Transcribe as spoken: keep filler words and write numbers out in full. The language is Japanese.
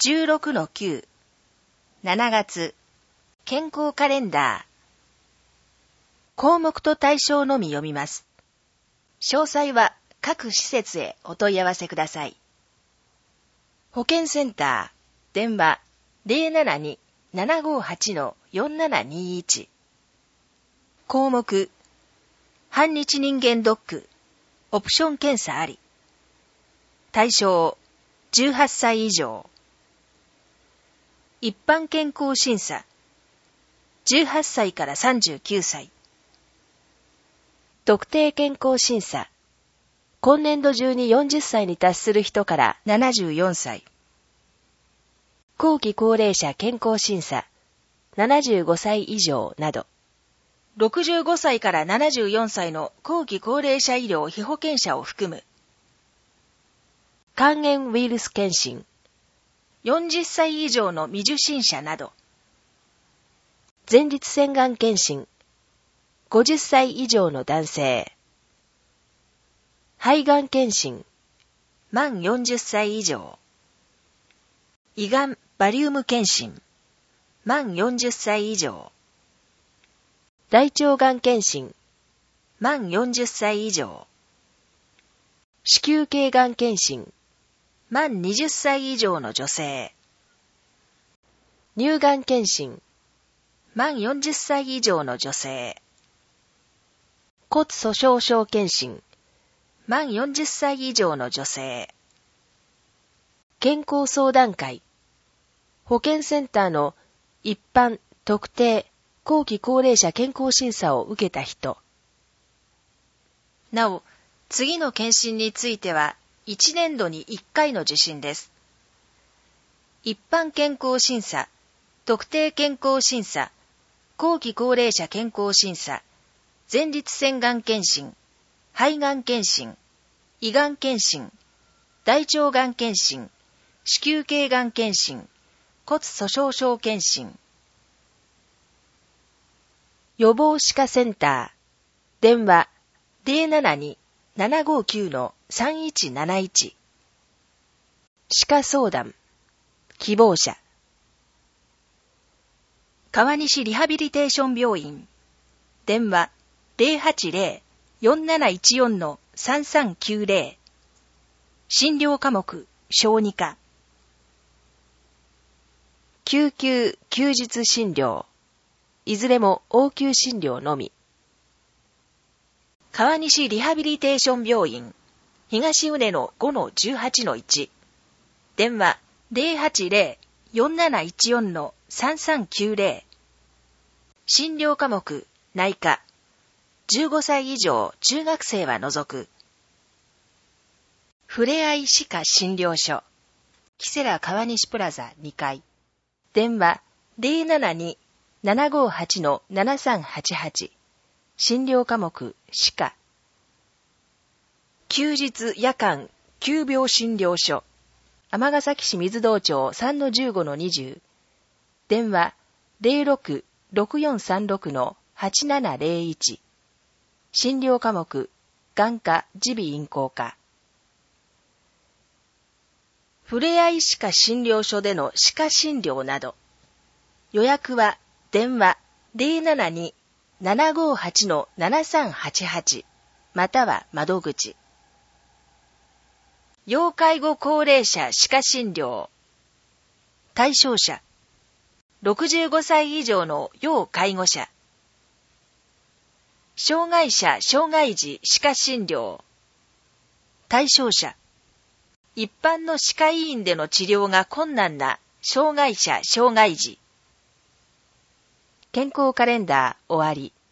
じゅうろくのきゅう、しちがつ、健康カレンダー。項目と対象のみ読みます。詳細は各施設へお問い合わせください。保健センター、電話 ゼロななに ななごはち よんななにいち。項目、半日人間ドック、オプション検査あり。対象、じゅうはっさい以上。一般健康審査、じゅうはっさいからさんじゅうきゅうさい。特定健康審査、今年度中によんじゅっさいに達する人からななじゅうよんさい。後期高齢者健康審査、ななじゅうごさい以上など。ろくじゅうごさいからななじゅうよんさいの後期高齢者医療被保険者を含む。肝炎ウイルス検診、よんじゅっさい以上の未受診者など。前立腺がん検診、ごじゅっさい以上の男性。肺がん検診、満よんじゅっさい以上。胃がんバリウム検診、満よんじゅっさい以上。大腸がん検診、満よんじゅっさい以上。子宮頸がん検診、満にじゅっさい以上の女性。乳がん検診、満よんじゅっさい以上の女性。骨粗鬆症検診、満よんじゅっさい以上の女性。健康相談会、保健センターの一般、特定、後期高齢者健康審査を受けた人。なお、次の検診については、いちねんどにいっかいの受診です。一般健康審査、特定健康審査、後期高齢者健康審査、前立腺がん検診、肺がん検診、胃がん検診、大腸がん検診、子宮頸がん検診、骨粗鬆症検診。予防歯科センター、電話 ゼロななに ななごきゅう さんいちなないち。歯科相談、希望者。川西リハビリテーション病院、電話 ゼロはちゼロ よんなないちよん さんさんきゅうゼロ。診療科目、小児科。救急、休日診療。いずれも応急診療のみ。川西リハビリテーション病院、東畝の ごのじゅうはちのいち。電話 ゼロはちゼロ よんなないちよん さんさんきゅうゼロ。診療科目、内科。じゅうごさい以上中学生は除く。ふれあい歯科診療所。キセラ川西プラザにかい。電話 ゼロななに ななごはち ななさんはちはち。診療科目、歯科。休日夜間急病診療所。尼崎市水道町 さんのじゅうごのにじゅう。電話 ゼロろく ろくよんさんろく はちななゼロいち。診療科目、眼科、耳鼻咽喉科。ふれあい歯科診療所での歯科診療など。予約は電話 ゼロななに ななごはち ななさんはちはち または窓口。要介護高齢者歯科診療。対象者、ろくじゅうごさい以上の要介護者。障害者障害児歯科診療。対象者、一般の歯科医院での治療が困難な障害者障害児。健康カレンダー終わり。